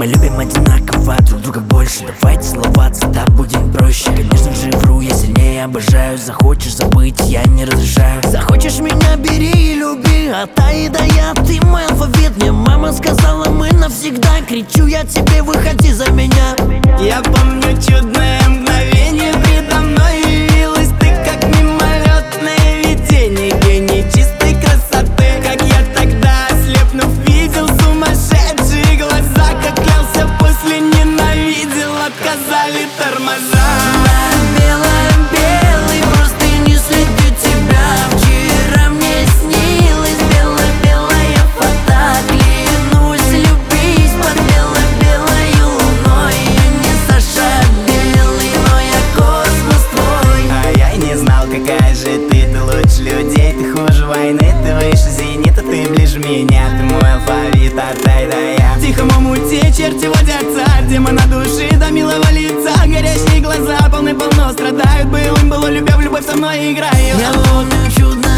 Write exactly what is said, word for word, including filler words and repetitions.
Мы любим одинаково, друг друга больше. Давай целоваться, да будем проще. Конечно же вру, я сильнее обожаю. Захочешь забыть, я не разрешаю. Захочешь меня, бери и люби. От А и до Я, ты мой алфавит. Мне мама сказала, мы навсегда. Кричу я тебе, выходи за меня. Я помню чудное мгновение, предо мной явилась ты, как мимолетное видение. Гений чистой красоты, как я тогда, ослепнув, видел сумасшедшие глаза. Как клялся, после ненавидел, отказали тормоза. Белая, белый, просто не следы тебя. Вчера мне снилась белая-белая фата. Клянусь, любись под белой-белой луной. Я не Саша Белый, но я космос твой. А я и не знал, какая же ты, ты лучше людей, ты хуже войны, ты выше зенита, ты ближе меня, ты мой алфавит от А до Я. В тихом омуте черти водятся, демона души до милого лица. Горящие глаза полны-полно страдают, былым было любя, в любовь со мной играю. Я помню чудо